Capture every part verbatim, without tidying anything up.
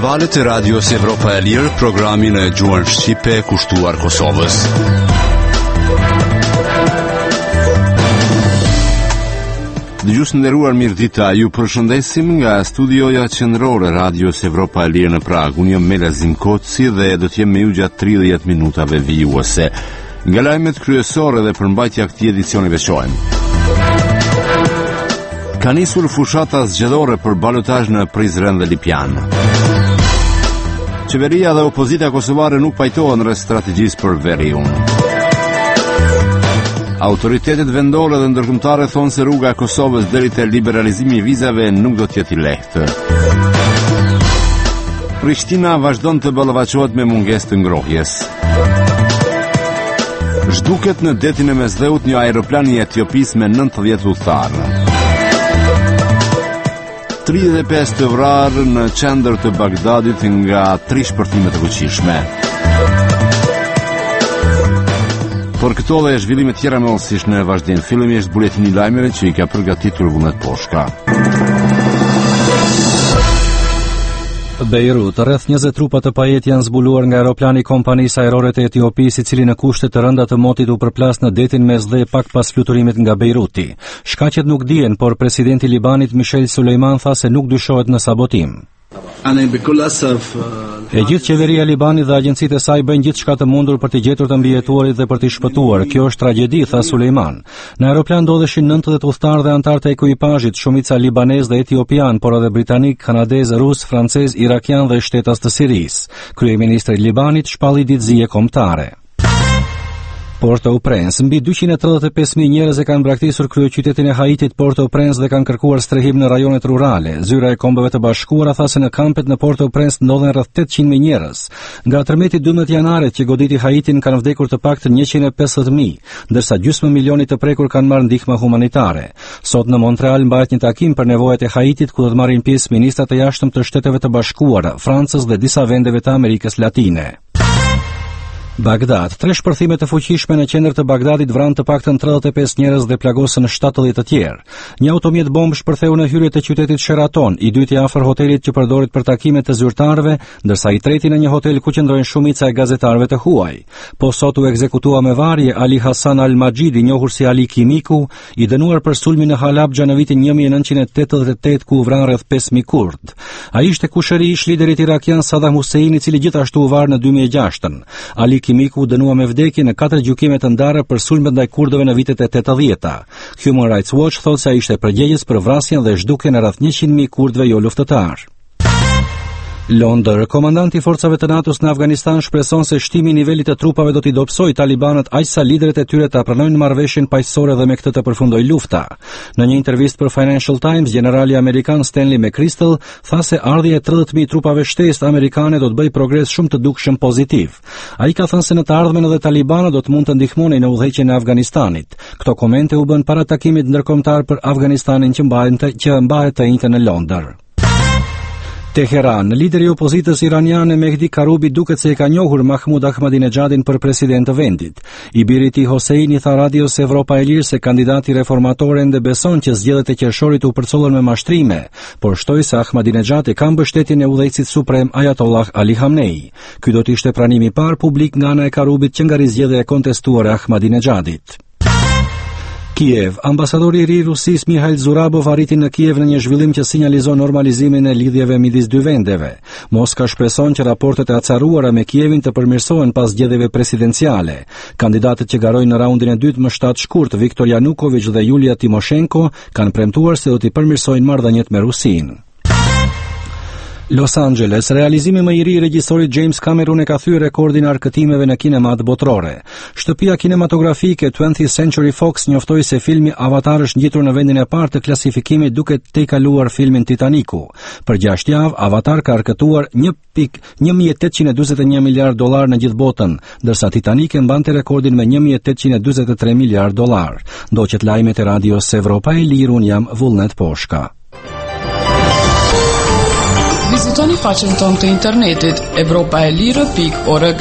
valët e Radios Evropa e Lirë, programin e gjuhën shqipe kushtuar Kosovës. Dëgjues nderuar, mirëdita, ju përshëndesim nga studioja qendrore Radios Evropa e Lirë në Prag. Unë jam Melazim Koci dhe do të jem me ju gjatë tridhjetë minutave vijuese. Nga lajmet kryesore dhe përmbajtja e këtij edicioni veçojmë. Ka nisur fushata zgjedhore për balotazh në Prizren dhe Lipjan. Qeveria dhe opozita kosovare nuk pajtohen rreth strategjisë për veriun. Autoritetet vendore dhe ndërkombëtare thonë se rruga e Kosovës deri te liberalizimi i vizave nuk do të jetë i lehtë. Prishtina vazhdon të ballafaqohet me mungesë të ngrohjes. Zhduket në detin e Mesdheut një aeroplan i Etiopisë me nëntëdhjetë udhëtar. tridhjetë e pesë të vrarë në qendër të Bagdadit nga tri shpërthime të fuqishme. Por këto dhe zhvillime tjera me osish në vazhdim. Fillimisht buletini i lajmeve që i ka përgatitur Vullnet Poshka. Beirut, rreth njëzet trupa të pajet janë zbuluar nga aeroplani kompanisë ajrore të Etiopisë, i cili në kushte të rënda të motit u përplas në detin Mesdhe pak pas fluturimit nga Beiruti. Shkaqet nuk dihen, por presidenti i Libanit Michel Sulejman tha se nuk dyshohet në sabotim. E gjithë qeveria e Libanit dhe agjencitë e saj bëjnë gjithçka të mundur për të gjetur të mbijetuarit dhe për t'i shpëtuar. Kjo është tragjedi, tha Sulejman. Në aeroplan ndodheshin nëntëdhjetë udhëtarë dhe anëtar të ekuipazhit, shumica libanez dhe etiopian, por edhe britanik, kanadez, rus, francez, irakian dhe shtetas të Sirisë. Kryeministri i Libanit shpalli ditëzie kombëtare. Port-au-Prince, mbi dyqind e tridhjetë e pesë mijë njerëz e kanë braktisur kryeqytetin e Haitit Port-au-Prince dhe kanë kërkuar strehim në rajonet rurale. Zyra e Kombeve të Bashkuara tha se në kampet në Port-au-Prince ndodhen rreth tetëqind mijë njerëz. Nga tërmeti dymbëdhjetë janarit që goditi Haitin kanë vdekur të paktën njëqind e pesëdhjetë mijë, ndërsa gjysmë milioni të prekur kanë marrë ndihmë humanitare. Sot në Montreal mbahet një takim për nevojat e Haitit ku do të marrin pjesë ministrat e jashtëm të Shteteve të Bashkuara, Francës dhe disa vendeve të Amerikës Latine. Bagdad, tre shpërthime të fuqishme në qendër të Bagdadit vranë të paktën tridhjetë e pesë njerëz dhe plagosën shtatëdhjetë të tjerë. Një automjet bombë shpërtheu në hyrje të qytetit Sheraton, i dyti afër hotelit që përdoret për takime të zyrtarëve, ndërsa i treti në një hotel ku qëndrojnë shumica e gazetarëve të huaj. Po sot u ekzekutua me varje Ali Hasan Al-Majidi, njohur si Ali Kimiku, i dënuar për sulmin në Halabja në vitin një mijë e nëntëqind e tetëdhjetë e tetë ku u vran rreth pesë mijë kurd. Ai ishte kushëri ish liderit irakian Saddam Hussein, i cili gjithashtu u var në dy mijë e gjashtë. Ali Kimiku dënua me vdekje në katër gjykime të ndara për sulmet ndaj kurdëve në vitet e tetëdhjetë. Human Rights Watch thotë se ai ishte përgjegjës për vrasjen dhe zhdukjen e rreth njëqind mijë kurdëve jo luftëtar. Londër, komandanti i forcave të NATO-s në Afganistan shpreson se shtimi i nivelit të trupave do t'i dobësojë talibanët aq sa liderët e tyre ta pranojnë marrëveshjen paqësore dhe me këtë të përfundojë lufta. Në një intervistë për Financial Times, generali amerikan Stanley McChrystal tha se ardhja e tridhjetë mijë trupave shtesë amerikane do të bëjë progres shumë të dukshëm pozitiv. Ai ka thënë se në të ardhmen edhe talibanët do të mund të ndihmonin në udhëheqjen e Afganistanit. Këto komente u bën para takimit ndërkombëtar për Afganistanin që mbahet që mbahet të njëjtën në Londër. Teheran, lideri i opozitës iraniane Mehdi Karubi duket se e ka njohur Mahmud Ahmadinejadin për president të vendit. I biri i tij Hoseini tha Radios Evropa e Lirë se kandidati reformator ende beson që zgjedhjet e qershorit u përcollën me mashtrime, por shtoi se Ahmadinejad e ka mbështetjen e udhëheqësit suprem Ayatollah Ali Khamenei. Ky do të ishte pranimi i parë publik nga ana e Karubit që nga rizgjedhja e kontestuar e Ahmadinejadit. Kiev, ambasadori i ri i Rusisë Mikhail Zurabov arriti në Kiev në një zhvillim që sinjalizon normalizimin e lidhjeve midis dy vendeve. Moska shpreson që raportet e acaruara me Kievin të përmirësohen pas zgjedhjeve presidenciale. Kandidatët që garojnë në raundin e dytë më shtatë shkurt, Viktor Yanukovych dhe Yulia Timoshenko, kanë premtuar se do t'i përmirësojnë marrëdhëniet me Rusinë. Los Angeles, realizimi më i ri i regjisorit James Cameron e ka thyer rekordin e arkëtimeve në kinemat botërore. Shtëpia kinematografike twentieth Century Fox njoftoi se filmi Avatar është ngjitur në vendin e parë të klasifikimit duke tejkaluar filmin Titaniku. Për gjashtë javë, Avatar ka arkëtuar një mijë e tetëqind e dyzet e një miliard dollar në gjithë botën, ndërsa Titanic e mbante rekordin me një mijë e tetëqind e dyzet e tre miliard dollar. Ndoqet lajmet e Radios Evropa e Lirë, un jam Vullnet Poshka. Vizitoni faqen tonë të internetit evropaelire pikë org.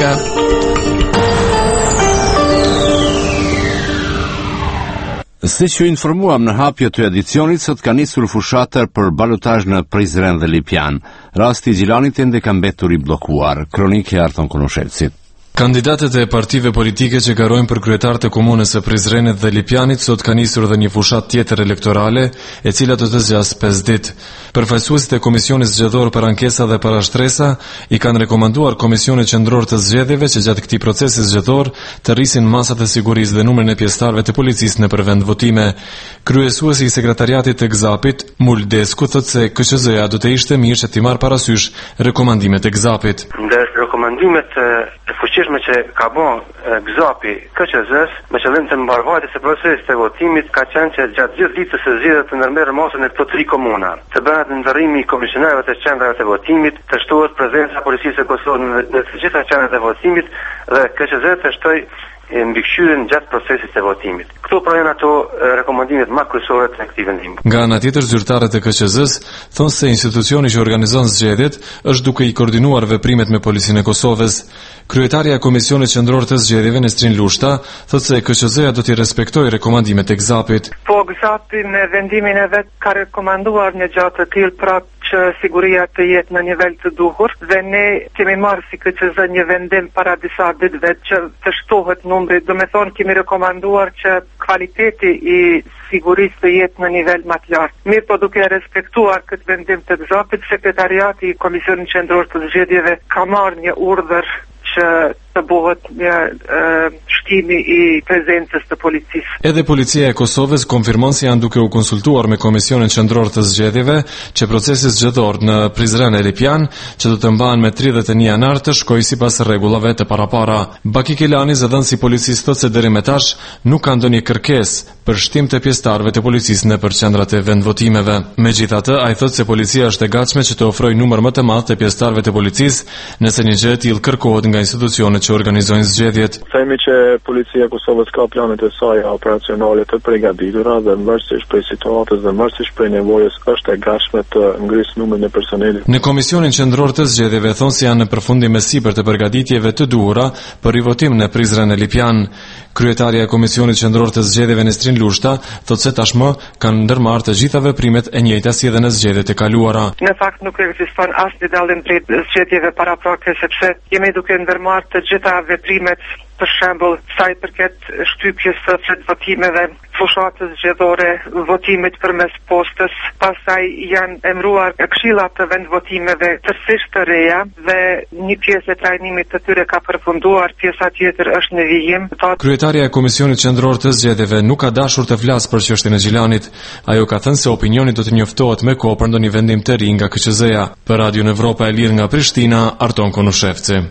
Siç ju informuam në hapje të edicionit, sot ka nisur fushatër për balotazh në Prizren dhe Lipjan. Rasti i Gjilanit ende ka mbetur i bllokuar. Kronikë e Arton Konushevcit. Kandidatët e partive politike që garojnë për kryetarët e komunës së Prizrenit dhe Lipjanit sot ka nisur dhe një fushat tjetër elektorale, e cila do të zgjas pesë ditë. Përfaqësuesit e Komisionit Zgjedhor për Ankesa dhe Parashtresa i kanë rekomanduar Komisionit Qendror të Zgjedhjeve që gjatë këtij procesi zgjedhor të rrisin masat e sigurisë dhe numrin e pjesëtarëve të policisë nëpër vend votime. Kryesuesi i sekretariatit të Gzapit, Muldesku, thotë se K Q Z-ja do të ishte mirë që t'i marrë parasysh rekomandimet e Gzapit. Rekomandimet e fuqishme që ka bën Gzapi K Q Z-s me qëllim të mbarvajtjes së procesit të votimit ka qenë që gjatë gjithë ditës së zgjedhjeve të ndërmerrë masën e këto tri komuna, të bëhet ndërrimi i komisionerëve të qendrave të votimit, të shtohet prezenca e policisë së Kosovës në të gjitha qendrat e votimit dhe K Q Z të shtoj mbikëqyrjen gjatë procesit të votimit. Këto pra janë ato rekomandimet më kryesore të këtij vendimi. Nga ana tjetër, zyrtarët e K Q Z-s thonë se institucioni që organizon zgjedhjet është duke i koordinuar veprimet me policinë e Kosovës. Kryetaria e Komisionit Qendror të Zgjedhjeve, Nestrin Lushta, thotë se K Q Z-ja do t'i respektojë rekomandimet e Gzapit. Po Gzapi me vendimin e vet ka rekomanduar një gjatë të tillë pra që siguria të jetë në nivel të duhur dhe ne kemi marrë si K Q Z një vendim para disa ditëve që të shtohet numri, do me thonë kemi rekomanduar që kvaliteti i sigurisë të jetë në nivel më të lartë. Mirë po duke respektuar këtë vendim të Gzapit, sekretariati i Komisionit Qendror të Zgjedhjeve ka marrë një urdhër që të bëhet një uh, shtimi i prezencës të policisë. Edhe policia e Kosovës konfirmon se janë duke u konsultuar me Komisionin Qendror të Zgjedhjeve që procesi zgjedhor në Prizren e Lipjan, që do të mbahen me tridhjetë e një janar, të shkojë sipas rregullave të parapara. Baki Kelani, zëdhënësi i policisë, thotë se deri më tash nuk ka ndonjë kërkesë për shtim të pjesëtarëve të policisë nëpër qendrat e vendvotimeve. Megjithatë, ai thotë se policia është e gatshme që të ofrojë numër më të madh të pjesëtarëve të policisë nëse një gjë e tillë kërkohet nga institucionet që organizojnë zgjedhjet. Themi që policia e Kosovës ka planet e saj operacionale të përgatitura dhe varësisht prej situatës dhe varësisht prej nevojës është e gatshme të ngrisë numrin e personelit. Në Komisionin Qendror të Zgjedhjeve thonë se janë në përfundim me sipër të përgatitjeve të duhura për rivotim në Prizren e Lipjan. Kryetaria e Komisionit Qendror të Zgjedhjeve, Nestrin Lushta, thotë se tashmë kanë ndërmarrë të gjitha veprimet e njëjta si edhe në zgjedhjet e kaluara. Në fakt nuk ekziston asnjë dallim drejt zgjedhjeve paraprake sepse jemi duke ndërmarrë të gjitha veprimet, për shembull, sa i përket shtypjes së votimeve, fushatës zgjedhore, votimit përmes postës, pastaj janë emëruar këshillat të vendvotimeve tërësisht të reja dhe një pjesë e trajnimit të tyre ka përfunduar, pjesa tjetër është në vijim. Kryetaria e Komisionit Qendror të Zgjedhjeve nuk ka dashur të flasë për çështjen e Gjilanit. Ajo ka thënë se opinioni do të njoftohet me kohë për ndonjë vendim të ri nga K Q Z-ja. Për Radio Evropa e Lirë nga Prishtina, Arton Konushevci.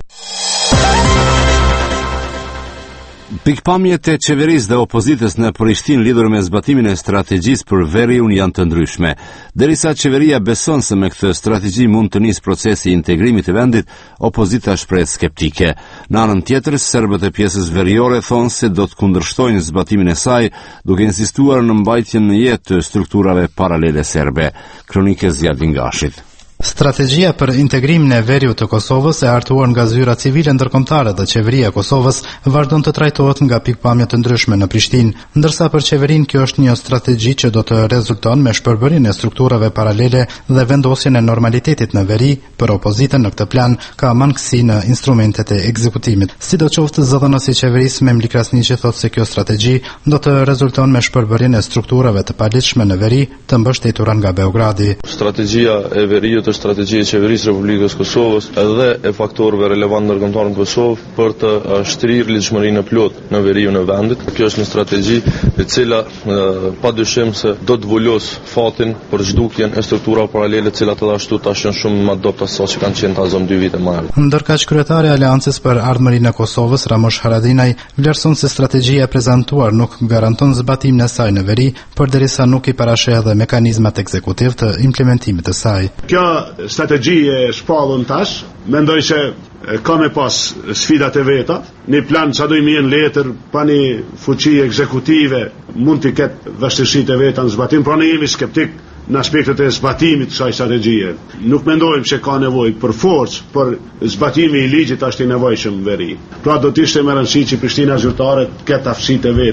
Pikpamjet e qeverisë dhe opozitës në Prishtinë lidhur me zbatimin e strategjisë për veriun janë të ndryshme. Derisa qeveria beson se me këtë strategji mund të nisë procesi i integrimit të vendit, opozita shpreh skeptike. Në anën tjetër, serbët e pjesës veriore thonë se do të kundërshtojnë zbatimin e saj, duke insistuar në mbajtjen në jetë të strukturave paralele serbe. Kronikë Zjadin Gashit. Strategjia për integrimin e veriut të Kosovës e hartuar nga zyra civile ndërkombëtare dhe qeveria e Kosovës vazhdon të trajtohet nga pikpamje të ndryshme në Prishtinë, ndërsa për qeverinë kjo është një strategji që do të rezulton me shpërbërinë e strukturave paralele dhe vendosjen e normalitetit në veri. Për opozitën në këtë plan ka mangësi në instrumentet e ekzekutimit. Sidoqoftë, zëdhënësi i qeverisë Memli Krasniqi thotë se kjo strategji do të rezulton me shpërbërinë e strukturave të paligjshme në veri të mbështetura nga Beogradi. Strategjia e veriut strategji e qeverisë Republikës Kosovës edhe e faktorëve relevant ndërkombëtar në Kosovë për të shtrirë lidhshmërinë e plotë në veriun e vendit. Kjo është një strategji e cila padyshim se do të vulos fatin për zhdukjen e strukturave paralele, të cilat edhe ashtu tash janë shumë më dobta se sa që kanë qenë ta zonë dy vite më herët. Ndërkaq kryetari i Aleancës për Ardhmërinë e Kosovës, Ramush Haradinaj, vlerëson se strategjia e prezantuar nuk garanton zbatimin e saj në veri, përderisa nuk i parasheh edhe mekanizmat ekzekutiv të implementimit të saj. Kjo strategji e shpallur tash, mendoj se ka me pas sfidat e veta. Një plan sa do i mjen letër pa një fuqi ekzekutive mund të ketë vështirësitë e veta në zbatim, pra ne jemi skeptik në aspektet e zbatimit të kësaj strategjie. Nuk mendojmë se ka nevojë për forcë, por zbatimi i ligjit është i nevojshëm veri. Pra do të ishte më rëndësishme që Prishtina zyrtare të ketë aftësitë e veta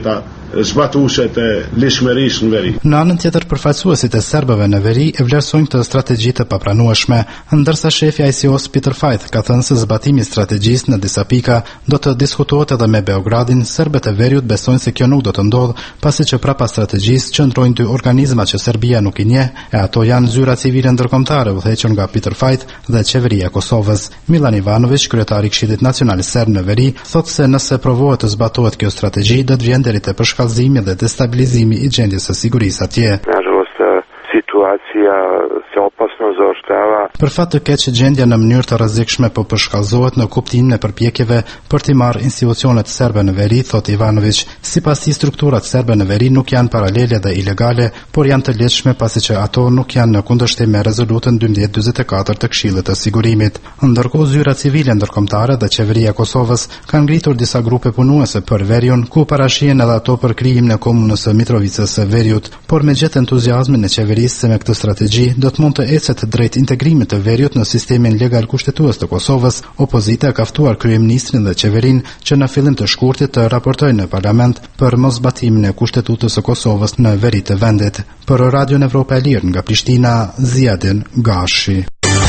zbatuese të lishmërisë në veri. Në anën tjetër, përfaqësuesit e serbëve në veri e vlerësojnë këtë strategji të papranueshme, ndërsa shefi I C O-s Peter Fajth ka thënë se zbatimi i strategjisë në disa pika do të diskutohet edhe me Beogradin. Serbët e veriut besojnë se kjo nuk do të ndodhë, pasi që prapa strategjisë qëndrojnë dy organizma që Serbia nuk i njeh, e ato janë zyra civile ndërkombëtare udhëhequr nga Peter Fajth dhe qeveria e Kosovës. Milan Ivanović, kryetari i Këshillit Nacional Serb në veri, thotë se nëse provohet të zbatohet kjo strategji, do të vjen deri te përshkallëzimi dhe destabilizimi I gjendjes së sigurisë atje. Situacija se opasno zaoštrava. Për fat të keq, gjendja në mënyrë të rrezikshme po përshkallëzohet në kuptimin e përpjekjeve për të marrë institucionet serbe në veri, thot Ivanović. Sipas tij, strukturat serbe në veri nuk janë paralele dhe ilegale, por janë të lehtëshme pasi që ato nuk janë në kundërshtim me rezolutën dymbëdhjetë dymbëdhjetë e katër të Këshillit të Sigurimit. Ndërkohë, zyra civile ndërkombëtare dhe qeveria e Kosovës kanë ngritur disa grupe punuese për veriun, ku parashihen edhe ato për krijimin e komunës së Mitrovicës së Veriut, por me gjatë entuziazmin e qeverisë se me këtë strategji do të mund të ecet drejt integrimit të veriut në sistemin legal kushtetues të Kosovës, opozita ka ftuar kryeministrin dhe qeverinë që në fillim të shkurtit të raportojnë në parlament për mosbatimin e kushtetutës së Kosovës në veri të vendit. Për Radion Evropa e Lirë nga Prishtina, Ziadin Gashi.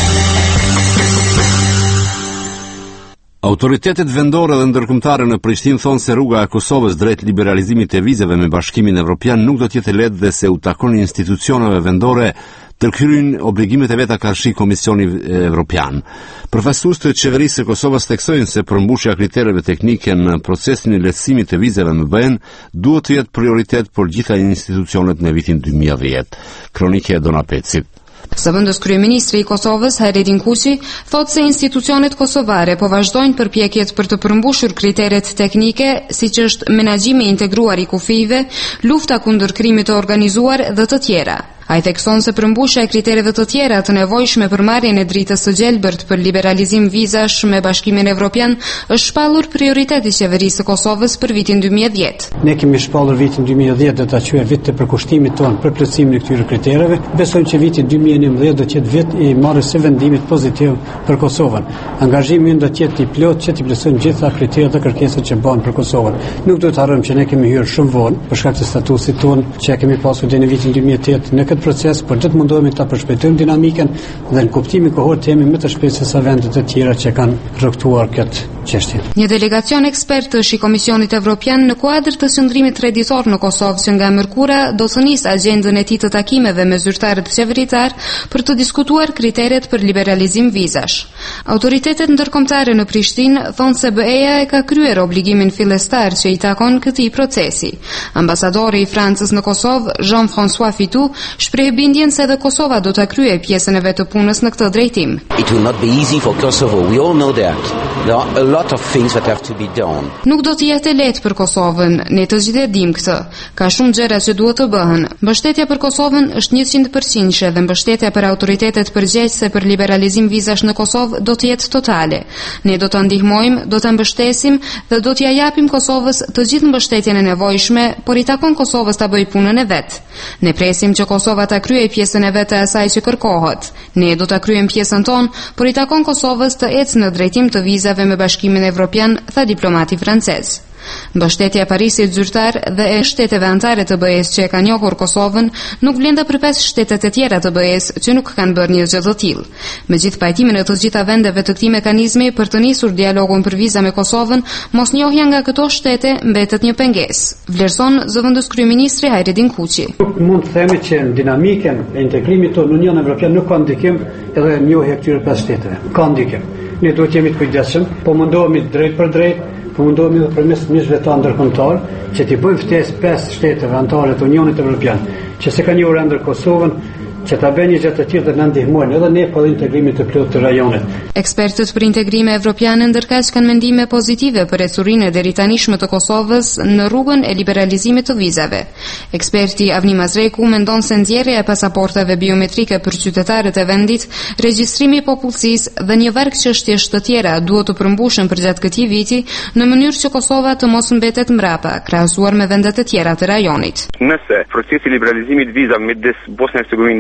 Autoritetet vendore dhe ndërkombëtare në Prishtinë thonë se rruga e Kosovës drejt liberalizimit të vizave me Bashkimin Evropian nuk do të jetë e lehtë dhe se u takon institucioneve vendore të kryejnë obligimet e veta karshi Komisionit Evropian. Përfaqësues të qeverisë së Kosovës theksojnë se përmbushja kritereve teknike në procesin e lehtësimit të vizave me B E N duhet të jetë prioritet për gjitha institucionet në vitin dy mijë e dhjetë. Kronike e Dona Pecit. Zëvendës kryeministri I Kosovës, Hajredin Kuqi, thotë se institucionet kosovare po vazhdojnë përpjekjet për të përmbushur kriteret teknike, siç është menaxhimi integruar I kufive, lufta kundër krimit të organizuar dhe të tjera. Ai thekson se përmbushja e kritereve të tjera të nevojshme për marrjen e dritës së gjelbërt për liberalizim vizash me Bashkimin Evropian është shpallur prioriteti I qeverisë së Kosovës për vitin dy mijë e dhjetë. Ne kemi shpallur vitin dy mijë e dhjetë do ta quajë vit të përkushtimit ton për plotësimin e këtyre kritereve. Besojmë që viti dy mijë e nëntëdhjetë do të jetë vit I marrjes së vendimit pozitiv për Kosovën. Angazhimi ynë do të jetë I plot që të plotësojmë gjitha kriteret dhe kërkesat që bëhen për Kosovën. Nuk duhet të harrojmë që ne kemi hyrë shumë vonë për shkak të statusit ton që kemi pasur deri në vitin dy mijë e tetë në proces, por do të mundohemi ta përshpejtojmë dinamikën dhe në kuptimin kohor të jemi më të shpejtë se sa vendet e tjera që kanë rrugtuar këtë çështje. Një delegacion ekspertësh I Komisionit Evropian në kuadër të qendrimit kreditor në Kosovë që nga mërkura do të nisë agjendën e tij të takimeve me zyrtarët qeveritar për të diskutuar kriteret për liberalizim vizash. Autoritetet ndërkombëtare në Prishtinë thonë se B E-ja e ka kryer obligimin fillestar që I takon këtij procesi. Ambasadori I Francës në Kosovë, Jean-François Fitou, shpreh bindjen se edhe Kosova do ta kryejë pjesën e vet të punës në këtë drejtim. It will not be easy for Kosovo. We all know that. There are a lot of things that have to be done. Nuk do të jetë lehtë për Kosovën, ne të gjithë e dimë këtë. Ka shumë gjëra që duhet të bëhen. Mbështetja për Kosovën është njëqind përqind dhe mbështetja për autoritetet përgjegjëse për liberalizim vizash në Kosovë do të jetë totale. Ne do ta ndihmojmë, do ta mbështesim dhe do t'ia japim Kosovës të gjithë mbështetjen e nevojshme, por I takon Kosovës ta bëjë punën e vet. Ne presim që Kosova ta kryejë pjesën e vet të asaj që kërkohet. Ne do ta kryejmë pjesën tonë, por I takon Kosovës të ecë në drejtim të vizave me Bashkimin Evropian, tha diplomati francez. Mbështetja e Parisit zyrtar dhe e shteteve anëtare të B E-s që e kanë njohur Kosovën nuk vlen për pesë shtetet e tjera të B E-s që nuk kanë bërë një gjë të tillë. Megjithë pajtimin e të gjitha vendeve të këtij mekanizmi për të nisur dialogun për viza me Kosovën, mosnjohja nga këto shtete mbetet një pengesë. Vlerëson zëvendës kryeministri Hajredin Kuqi. Nuk mund të themi që në dinamikën e integrimit tonë në Unionin Evropian nuk ka ndikim edhe njohja e këtyre pesë shteteve. Ka ndikim. Ne duhet jemi të kujdesshëm, po mundohemi drejt për drejt, po mundohemi edhe përmes miqve tanë ndërkombëtar që t'i bëjmë ftesë pesë shteteve anëtare të Unionit Evropian, që se kanë njohur ender Kosovën, që ta bëjnë një gjë të tillë dhe na ndihmojnë edhe ne për integrimin të plotë të rajonit. Ekspertët për integrime evropiane ndërkaq kanë mendime pozitive për ecurinë e deritanishme të Kosovës në rrugën e liberalizimit të vizave. Eksperti Avni Mazreku mendon se nxjerrja e pasaportave biometrike për qytetarët e vendit, regjistrimi I popullsisë dhe një varg çështjesh të tjera duhet të përmbushen përgjatë këtij viti në mënyrë që Kosova të mos mbetet mbrapa, krahasuar me vendet e tjera të rajonit. Nëse procesi I liberalizimit vizave midis Bosnjës së Hercegovinës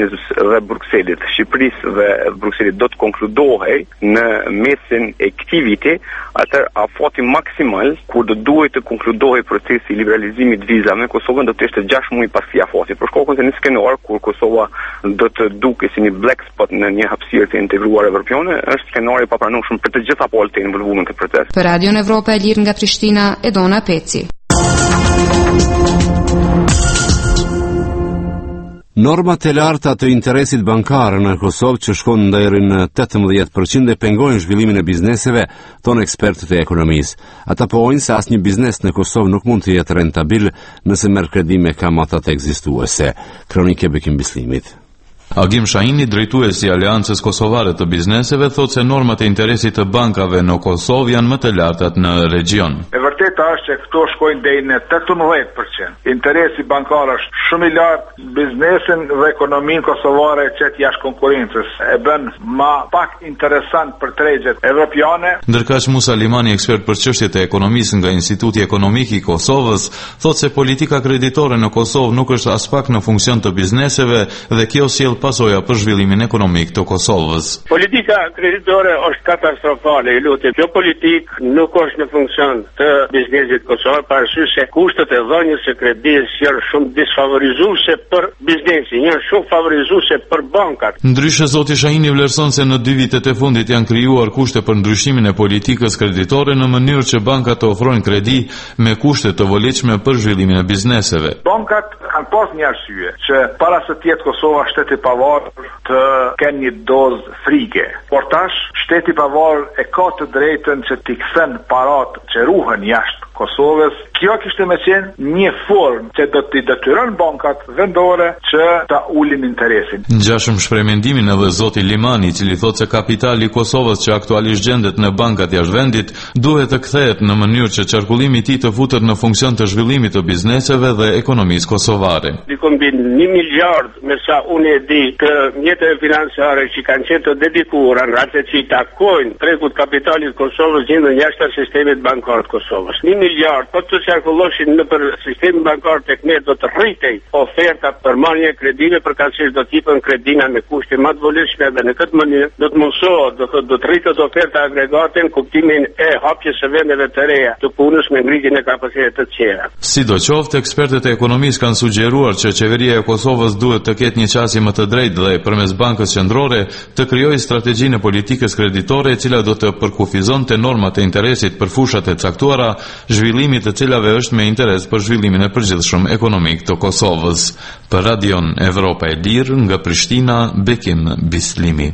Kosovës dhe Brukselit, Shqipërisë dhe Brukselit do të konkludohej në mesin e këtij viti, atëherë afati maksimal kur do duhet të konkludohej procesi i liberalizimit vizave me Kosovën do të ishte gjashtë muaj pas këtij afati. Për shkakun se një skenar kur Kosova do të duket si një black spot në një hapësirë të integruar evropiane, është skenari i papranueshëm për të gjitha palët të involvuar në këtë proces. Për Radion Evropa e Lirë nga Prishtina, Edona Peci. Normat e larta të interesit bankar në Kosovë që shkon deri në tetëmbëdhjetë përqind e pengojnë zhvillimin e bizneseve, thonë ekspertët e ekonomisë. Ata pohojnë se asnjë biznes në Kosovë nuk mund të jetë rentabil nëse merr kredi me kamatat ekzistuese. Kronikë e Bekim Bislimit. Agim Shahini, drejtuesi i Aleancës Kosovare të Bizneseve, thotë se normat e interesit të bankave në Kosovë janë më të lartat në region. E vërteta është që këto shkojnë deri në tetëmbëdhjetë përqind. Interesi bankar është shumë i lartë, biznesin dhe ekonominë kosovare qet jashtë konkurrencës. E bën më pak interesant për tregjet evropiane. Ndërkaq Musa Limani, ekspert për çështjet e ekonomisë nga Instituti Ekonomik i Kosovës, thotë se politika kreditore në Kosovë nuk është as pak në funksion të bizneseve dhe kjo sjell pasoja për zhvillimin ekonomik të Kosovës. Politika kreditore është katastrofale, i lutem. Kjo politik nuk është në funksion të biznesit kosovar, për arsye se kushtet e dhënies së kredis janë shumë disfavorizuese për biznesin, janë shumë favorizuese për bankat. Ndryshe zoti Shahini vlerëson se në dy vitet e fundit janë krijuar kushte për ndryshimin e politikës kreditore në mënyrë që bankat të ofrojnë kredi me kushte të volitshme për zhvillimin e bizneseve. Bankat kanë pas një arsye që para se të jetë Kosova shteti pavarur të kenë një dozë frike. Por tash shteti pavarur e ka të drejtën që t'i kthen parat që ruhen jashtë Kosovës. Kjo kishte më qenë një formë që do t'i detyron bankat vendore që ta ulin interesin. Ngjashëm shpreh mendimin edhe zoti Limani, i cili thotë se kapitali i Kosovës që aktualisht gjendet në bankat jashtë vendit duhet të kthehet në mënyrë që qarkullimi i tij të futet në funksion të zhvillimit të bizneseve dhe ekonomisë kosovare. Dikon mbi një miliard me sa unë e di të mjeteve financiare që kanë qenë të dedikuara në atë që i takojnë tregut kapitalit Kosovës gjenden jashtë sistemit bankar të Kosovës. Një miliard, po të qarkulloshin në për sistemin bankar tek ne do të rritej oferta për marrje kredive përkatësisht do të jepën kredina me kushte më të volitshme dhe në këtë mënyrë do të mundsohet do të do të rritet oferta agregate në kuptimin e hapjes së vendeve të reja të punës me ngritjen e kapacitetit të tjera. Sidoqoftë, ekspertët e ekonomisë kanë sugjeruar që qeveria e Kosovës duhet të ketë një qasje më të drejtë dhe përmes Bankës Qendrore të krijojë strategjinë e politikës kreditore e cila do të përkufizonte normat e interesit për fushat e caktuara, zhvillimit të cilave është me interes për zhvillimin e përgjithshëm ekonomik të Kosovës. Për Radion Evropa e Lirë nga Prishtina, Bekim Bislimi.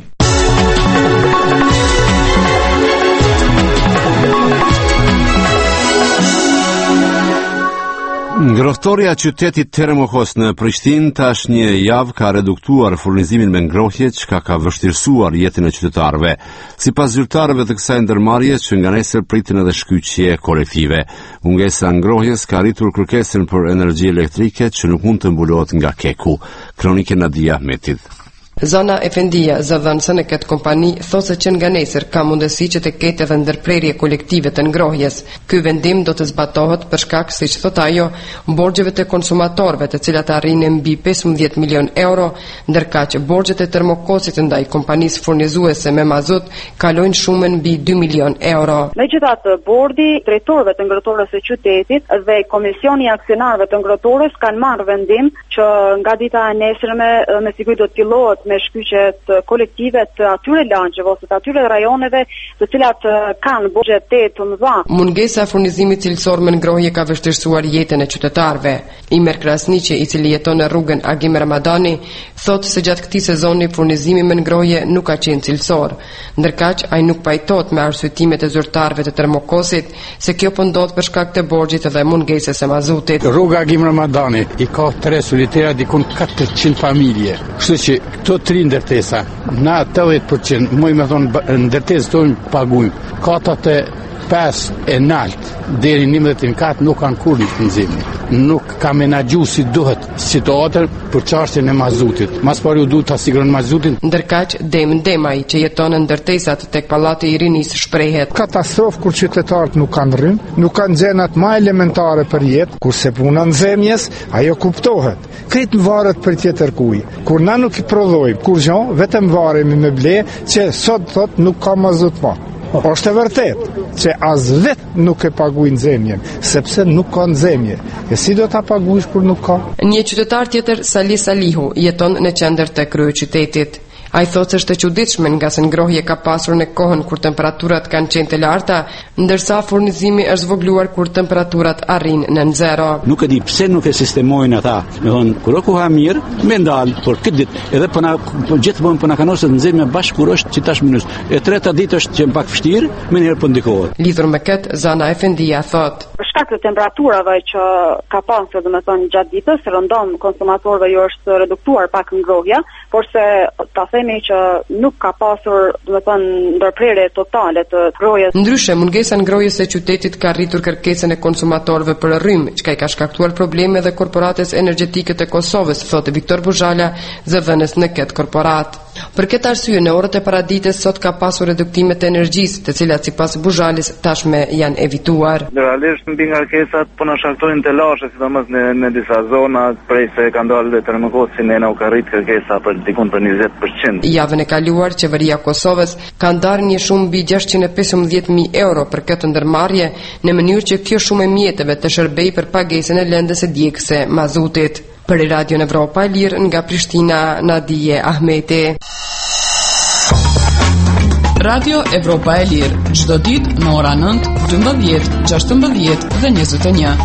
Ngrohtoria e qytetit Termokos në Prishtinë tash një javë ka reduktuar furnizimin me ngrohje, çka ka vështirësuar jetën e qytetarëve. Sipas zyrtarëve të kësaj ndërmarrje, që nga nesër pritin edhe shkyqje kolektive. Mungesa e ngrohjes ka rritur kërkesën për energji elektrike që nuk mund të mbulohet nga Keku. Kronikë Nadia Ahmetit. Zona Efendia, zëdhënëse në këtë kompani, thosë që nga nesër ka mundësi që të ketë edhe ndërprerje kolektive të ngrohjes. Ky vendim do të zbatohet për shkak, siç thot ajo, borxheve të konsumatorëve, të cilat arrin mbi pesëmbëdhjetë milion euro, ndërkaq borxhet e Termokosit ndaj kompanisë furnizuese me mazut kalojnë shumën mbi dy milion euro. Megjithatë, bordi drejtorëve të ngrohtorës së qytetit dhe komisioni i aksionarëve të ngrohtorës kanë marrë vendim që nga dita e nesërme me siguri do të fillohet me shkyqet kolektive të atyre lançeve ose të atyre rajoneve të cilat kanë borxhe të mëdha. Mungesa e furnizimit cilësor me ngrohje ka vështirësuar jetën e qytetarëve. Imer Krasniqi, i cili jeton në rrugën Agim Ramadani, thotë se gjatë këtij sezoni furnizimi me ngrohje nuk ka qenë cilësor. Ndërkaq ai nuk pajtohet me arsyetimet e zyrtarëve të Termokosit se kjo po ndodh për shkak të borxhit dhe mungesës së mazutit. Rruga Agim Ramadani i ka tre solitera dikun katërqind familje. Kështu që këto tri ndërtesa, na tetëdhjetë përqind, më me thonë ndërtesë tonë pagujmë. Katat e pesë e nalt deri në njëmbëdhjetë mijë katër nuk kanë kur në nxemje. Nuk ka menaxhu si duhet situatën për çështjen e mazutit. Mas pari u duhet ta siguron mazutin. Ndërkaq Dem Demaj që jeton në ndërtesat tek Pallati i Rinisë shprehet. Katastrofë kur qytetarët nuk kanë rrymë, nuk kanë gjenat më elementare për jetë, kurse puna nxemjes, ajo kuptohet. Këtë varet për tjetër kuj. Kur na nuk i prodhojmë kur gjë, vetëm varemi me ble që sot thot nuk ka mazut më. Është e vërtet që as vet nuk e paguaj nxemjen, sepse nuk ka nxemje. E si do ta paguash kur nuk ka? Një qytetar tjetër, Sali Salihu, jeton në qendër të kryeqytetit. Ai thotë se është e çuditshme nga se ngrohje ka pasur në kohën kur temperaturat kanë qenë të larta, ndërsa furnizimi është zvogluar kur temperaturat arrin në zero. Nuk e di pse nuk e sistemojnë ata. Do thonë, kur ka ha mirë, më ndal, por këtë ditë edhe po na gjithmonë po na kanë ose nxemja bashkë kur është që tash minus. E treta ditë është që pak vështirë, më njëherë po ndikohet. Lidhur me këtë, Zana Efendia thotë: Për shkak të temperaturave që ka pasur, domethënë gjatë ditës, rëndom konsumatorëve ju është reduktuar pak ngrohja, por se ta themi që nuk ka pasur, domethënë, ndërprerje totale të ngrohjes. Ndryshe, mungesa ngrohjes së qytetit ka rritur kërkesën e konsumatorëve për rrymë, çka i ka shkaktuar probleme dhe korporatës energjetike të Kosovës, thotë Viktor Buzhala, zëvendës në këtë korporat. Për këtë arsye, në orët e paradites sot ka pasur reduktime të energjisë, të cilat sipas Buzhalis tashme janë evituar. Realisht mbi ngarkesat po na shkaktojnë telashe, sidomos në në disa zona, prej se ka ndalë termokosi ne na u ka rrit kërkesa për dikun për njëzet përqind. Javën e kaluar, qeveria e Kosovës ka ndarë një shumë mbi gjashtëqind e pesëmbëdhjetë mijë euro për këtë ndërmarrje, në mënyrë që kjo shumë e mjeteve të shërbej për pagesën e lëndës së djegëse mazutit. Për Radio Evropa e Lirë nga Prishtina, Nadije Ahmeti. Radio Evropa e Lirë, çdo ditë në ora nëntë, dymbëdhjetë, gjashtëmbëdhjetë dhe njëzet e një.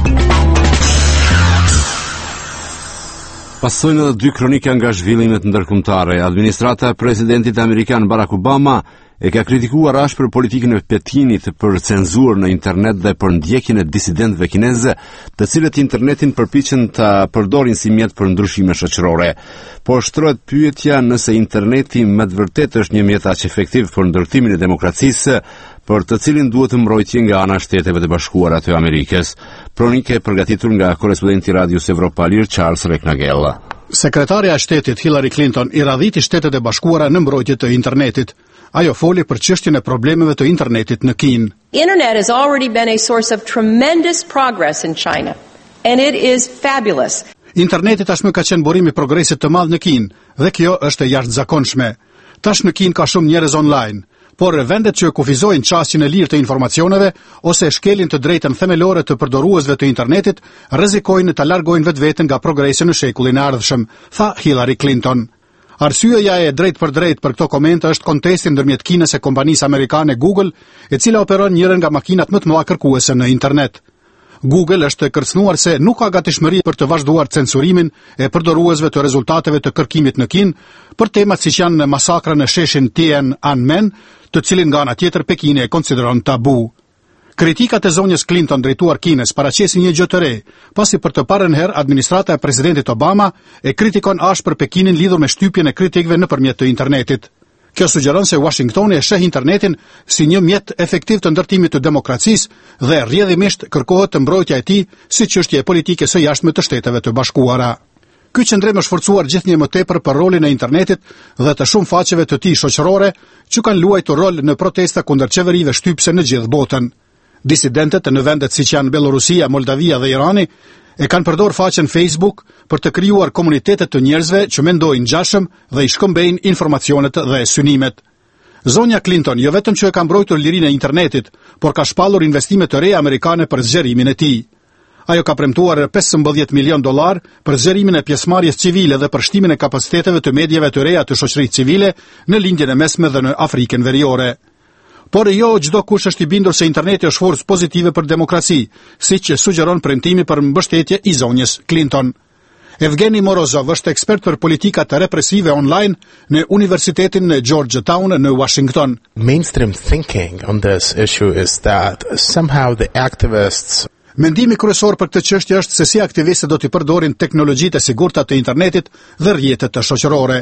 Pasojnë edhe dy kronika nga zhvillimet ndërkombëtare. Administrata e presidentit amerikan Barack Obama e ka kritikuar ashpër politikën e Pekinit për cenzurë në internet dhe për ndjekjen e disidentëve kinezë, të cilët internetin përpiqen ta përdorin si mjet për ndryshime shoqërore. Po shtrohet pyetja nëse interneti me të vërtetë është një mjet aq efektiv për ndërtimin e demokracisë, për të cilin duhet mbrojtje nga ana e Shteteve të Bashkuara të Amerikës. Kronikë e përgatitur nga korespondenti Radios Evropa Lirë Charles Reknagella. Sekretarja e Shtetit Hillary Clinton i radhiti Shtetet e Bashkuara në mbrojtje të internetit. Ajo foli për çështjen e problemeve të internetit në Kinë. Internet has already been a source of tremendous progress in China, and it is fabulous. Interneti tashmë ka qenë burim i progresit të madh në Kinë dhe kjo është e jashtëzakonshme. Tash në Kinë ka shumë njerëz online, por vendet që kufizojnë çastjen e lirë të informacioneve ose shkelin të drejtën themelore të përdoruesve të internetit rrezikojnë të largojnë vetveten nga progresi në shekullin e ardhshëm, tha Hillary Clinton. Arsyeja e drejt për drejt për këto komente është kontesti ndërmjet Kinës e kompanisë amerikane Google, e cila operon njërin nga makinat më të mëdha kërkuese në internet. Google është kërcënuar se nuk ka gatishmëri për të vazhduar censurimin e përdoruesve të rezultateve të kërkimit në Kinë për temat siç janë masakra në sheshin Tiananmen, të cilin nga ana tjetër Pekini e konsideron tabu. Kritikat e zonjës Clinton drejtuar Kinës paraqisin një gjë të re, pasi për të parën herë administrata e presidentit Obama e kritikon ashpër Pekinin lidhur me shtypjen e kritikëve nëpërmjet të internetit. Kjo sugjeron se Washingtoni e sheh internetin si një mjet efektiv të ndërtimit të demokracisë dhe rrjedhimisht kërkohet të mbrojtja e tij si çështje politike së jashtme të Shteteve të Bashkuara. Ky qendrim është forcuar gjithnjë më tepër për rolin e internetit dhe të shumë faqeve të tij shoqërore që kanë luajtur rol në protesta kundër qeverive shtypse në gjithë botën. Disidentët në vendet siç janë Belorusia, Moldavia dhe Irani e kanë përdor faqen Facebook për të krijuar komunitete të njerëzve që mendojnë ngjashëm dhe i shkëmbejnë informacionet dhe synimet. Zonja Clinton jo vetëm që e ka mbrojtur lirinë e internetit, por ka shpallur investime të reja amerikane për zgjerimin e tij. Ajo ka premtuar pesëmbëdhjetë milion dollar për zgjerimin e pjesëmarrjes civile dhe për shtimin e kapaciteteve të mediave të reja të shoqërisë civile në lindjen e mesme dhe në Afrikën Veriore. Por jo çdo kush është i bindur se interneti është forcë pozitive për demokraci, siç sugjeron premtimi për mbështetje i zonjës Clinton. Evgeni Morozov është ekspert për politika të represive online në Universitetin në Georgetown në Washington. Mainstream thinking on this issue is that somehow the activists Mendimi kryesor për këtë çështje është se si aktivistët do të përdorin teknologjitë e sigurta të internetit dhe rrjetet të shoqërore.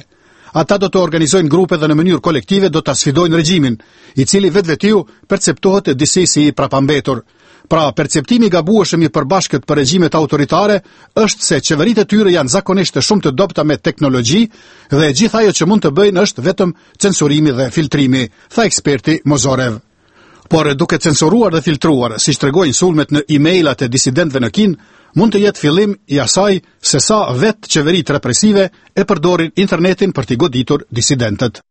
ata do të organizojnë grupe dhe në mënyrë kolektive do të sfidojnë regjimin, i cili vetvetiu perceptohet disi si i prapambetur. Pra, perceptimi i gabueshëm i përbashkët për regjimet autoritare është se qeveritë e tyre janë zakonisht të shumë të dobta me teknologji dhe gjithë ajo që mund të bëjnë është vetëm censurimi dhe filtrimi, tha eksperti Mozorev. Por duke censuruar dhe filtruar, siç tregojnë sulmet në e-mailat e disidentëve në Kinë, mund të jetë fillim i asaj se sa vetë qeveritë represive e përdorin internetin për t'i goditur disidentët.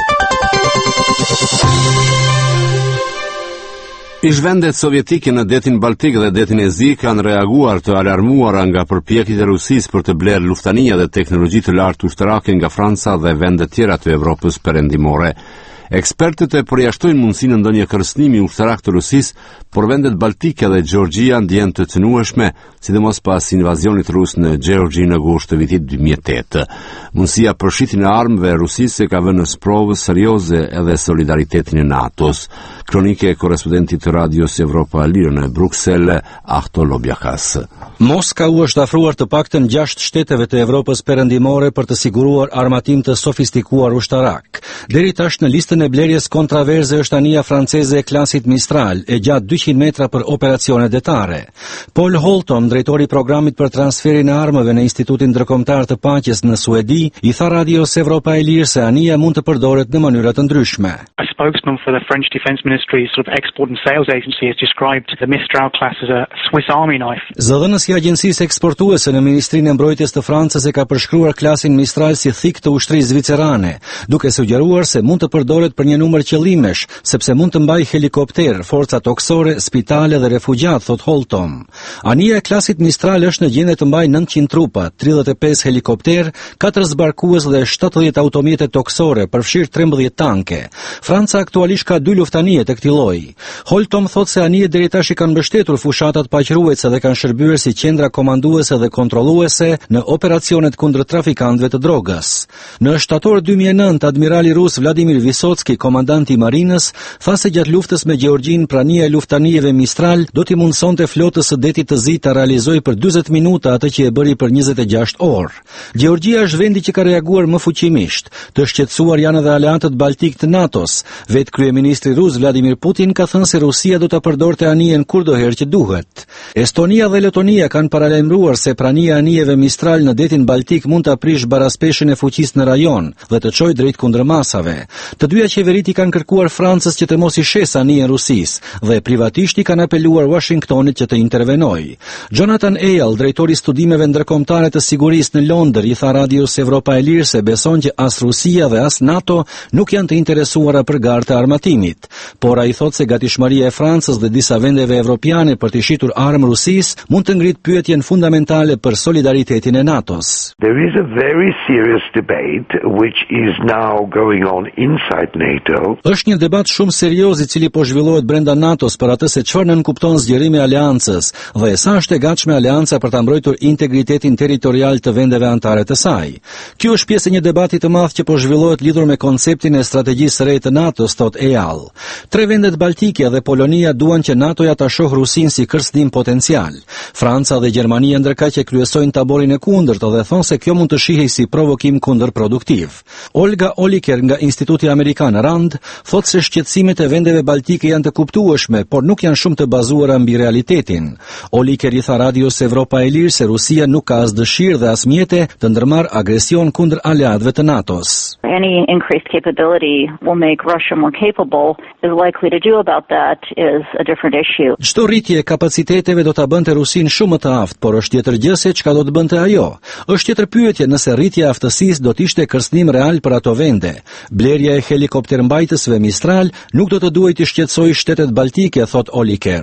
Ish-vendet sovjetike në detin Baltik dhe detin Ezi kanë reaguar të alarmuara nga përpjekjet e Rusisë për të blerë luftania dhe teknologji të lartë ushtarake nga Franca dhe vende tjera të Evropës perëndimore. Ekspertët e përjashtojnë mundësinë në ndonjë kërcënimi ushtarak të Rusisë, por vendet baltike dhe Gjeorgjia ndjen të cënueshme, sidomos pas invazionit rus në Gjeorgji në gusht të vitit dy mijë e tetë. Mundësia për shitjen e armëve e Rusisë ka vënë në sprovë serioze edhe solidaritetin e NATO-s. Kronike e korrespondentit të Radios Evropa e Lirë në Bruksel, Ahto Lobjakas. Moska u është afruar të paktën gjashtë shteteve të Evropës perëndimore për të siguruar armatim të sofistikuar ushtarak. Deri tash në listën e blerjes kontraverze është anija franceze e klasit Mistral, e gjatë dyqind metra për operacione detare. Paul Holton, drejtori i programit për transferin e armëve në Institutin Ndërkombëtar të Paqes në Suedi, i tha Radios Evropa e Lirë se anija mund të përdoret në mënyra të ndryshme. A spokesman for the French Defense Ministry's sort of export and sales agency has described the Mistral class as a Swiss Army knife. Zëdhënësi i agjencisë eksportuese në Ministrinë e Mbrojtjes të Francës e ka përshkruar klasin Mistral si thik të ushtrisë zvicerane, duke sugjeruar se mund të përdoret për një numër qëllimesh, sepse mund të mbajë helikopter, forca toksore, spitale dhe refugjat, thot Holton. Anija e klasit Mistral është në gjendje të mbajë nëntëqind trupa, tridhjetë e pesë helikopter, katër zbarkues dhe shtatëdhjetë automjete toksore, përfshirë trembëdhjetë tanke. Franca aktualisht ka dy luftanije të këtij lloji. Holton thot se anijet deri tash i kanë mbështetur fushatat paqëruese dhe kanë shërbyer si qendra komanduese dhe kontrolluese në operacionet kundër trafikantëve të drogës. Në shtator dy mijë e nëntë, admirali rus Vladimir Visotski, komandanti i marinës, tha se gjatë luftës me Gjeorgjin prania e luftanijeve Mistral do t'i mundsonte flotës së detit të zi ta realizojë për dyzet minuta atë që e bëri për njëzet e gjashtë orë. Gjeorgjia është vendi që ka reaguar më fuqimisht. Të shqetësuar janë edhe aleatët baltik të NATO-s. Vetë kryeministri rus Vladimir Putin ka thënë se Rusia do ta përdorte anijen kurdoherë që duhet. Estonia dhe Letonia kanë paralajmëruar se prania e anijeve Mistral në detin Baltik mund ta prish baraspeshjen e fuqisë në rajon dhe të çojë drejt kundërmasave. Të dyja qeverit i kanë kërkuar Francës që të mos i shes anijen Rusisë dhe privatisht i kanë apeluar Washingtonit që të intervenojë. Jonathan Eyal, drejtori i studimeve ndërkombëtare të sigurisë në Londër, i tha Radios Evropa e Lirë se beson që as Rusia dhe as NATO nuk janë të interesuara për garë të armatimit, por ai thotë se gatishmëria e Francës dhe disa vendeve evropiane për të shitur armë Rusisë mund të ngritë pyetjen fundamentale për solidaritetin e NATO-s. There is a very serious debate which is now going on inside NATO. Është një debat shumë serioz i cili po zhvillohet brenda NATO-s për atë se çfarë nënkupton zgjerimi i aleancës dhe sa është e gatshme aleanca për ta mbrojtur integritetin territorial të vendeve anëtare të saj. Kjo është pjesë e një debati të madh që po zhvillohet lidhur me konceptin e strategjisë së re të NATO-s, thot Eyal. Tre vendet baltike dhe Polonia duan që NATO-ja ta shohë Rusinë si kërcënim potencial. Franca dhe Gjermania ndërkaq që kryesojnë taborin e kundërt dhe thonë se kjo mund të shihej si provokim kundërproduktiv. Olga Oliker nga Instituti Amerikan Rand thotë se shqetësimet e vendeve baltike janë të kuptueshme, por nuk janë shumë të bazuara mbi realitetin. Oliker i tha Radios Evropa e Lirë se Rusia nuk ka as dëshirë dhe as mjete të ndërmarrë agresion kundër aleatëve të NATO-s. Any increased capability will make Russia more capable. Is likely to do about that is a different issue. Çdo rritje e kapaciteteve do ta bënte Rusinë shumë më të aftë, por është tjetër gjë se çka do të bënte ajo. Është tjetër pyetje nëse rritja e aftësisë do të ishte kërcënim real për ato vende. Blerja e helikoptermbajtësve Mistral nuk do të duhej të shqetësojë shtetet baltike, thot Oliker.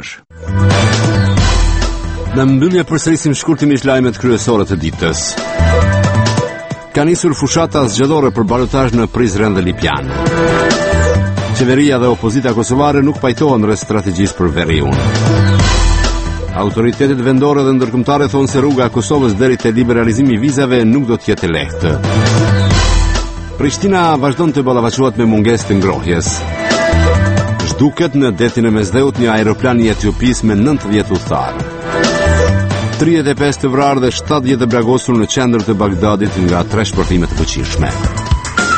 Në mbyllje përsërisim shkurtimisht lajmet kryesore të ditës. Ka nisur fushata zgjedhore për balotazh në Prizren dhe Lipjan. Qeveria dhe opozita kosovare nuk pajtohen rreth strategjisë për Veriun. Autoritetet vendore dhe ndërkombëtare thonë se rruga e Kosovës deri te liberalizimi i vizave nuk do të jetë e lehtë. Prishtina vazhdon të ballafaqohet me mungesë të ngrohjes. Zhduket në detin e Mesdheut një aeroplan i Etiopisë me nëntëdhjetë udhëtar. tridhjetë e pesë të vrarë dhe shtatëdhjetë të blagosur në qendër të Bagdadit nga tre shpërthime të fuqishme.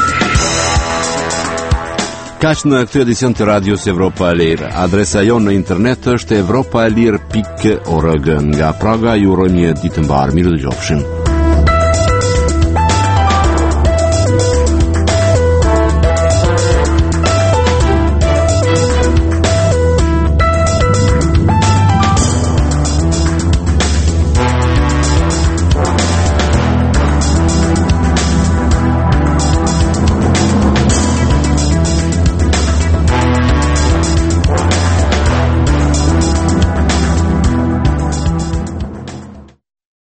Kaq në këtë edicion të Radios Evropa e Lirë. Adresa jonë në internet është evropaelir pikë org. Nga Praga ju urojmë një ditë të mbarë. Mirë dëgjofshim.